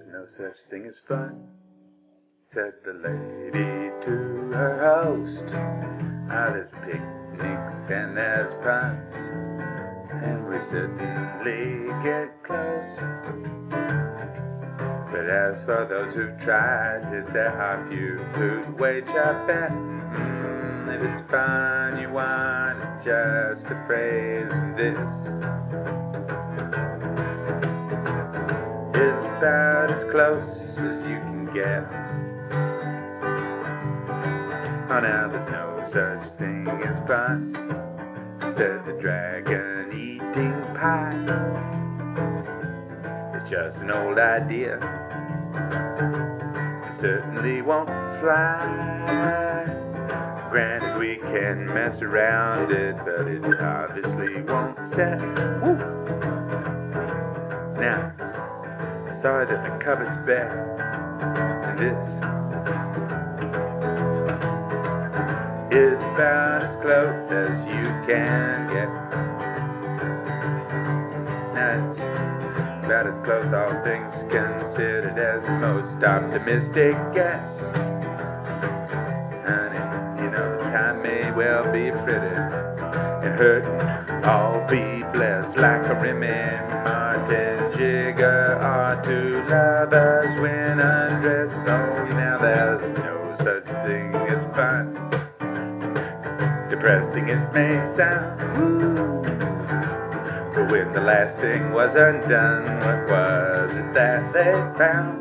There's no such thing as fun, said the lady to her host. There's picnics and there's puns, and we certainly get close. But as for those who've tried it, there are few who'd wager bet. If it's fun you want, it's just a phrase, and this is about as close as you can get. Oh, now there's no such thing as fun, said the dragon eating pie. It's just an old idea, it certainly won't fly. Granted, we can mess around it, but it obviously won't set. Woo! Now, sorry that the cupboard's bare, and this is about as close as you can get. Now it's about as close, all things considered, as the most optimistic guess. Honey, you know the time may well be frittered and hurting, all be blessed like a Remy Martin jigger or two lovers when undressed. Oh, now there's no such thing as fun, depressing it may sound, but when the last thing was undone, what was it that they found?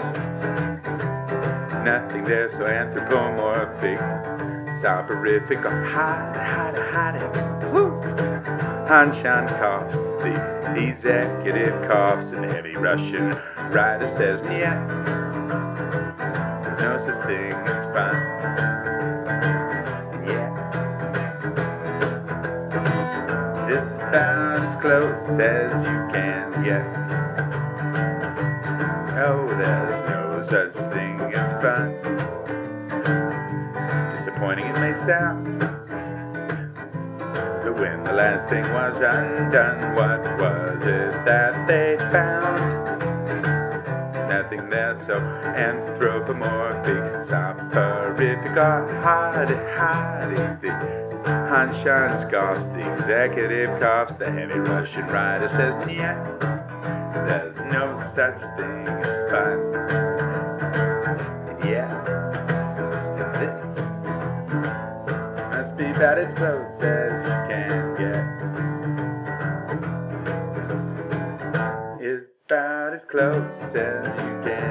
Nothing there so anthropomorphic, soporific, or hot, woo! Hanshan coughs, the executive coughs, and the heavy Russian writer says, yeah, there's no such thing as fun. Yeah, this is about as close as you can get. Oh, there's no such thing as fun, disappointing it may sound, but when the last thing was undone, what was it that they found? Nothing there so anthropomorphic, soporific, or hardy. The Hanshan scoffs, the executive coughs, the heavy Russian writer says, yeah, there's no such thing as fun. Yeah, this must be about as close as you can get. Is about as close as you can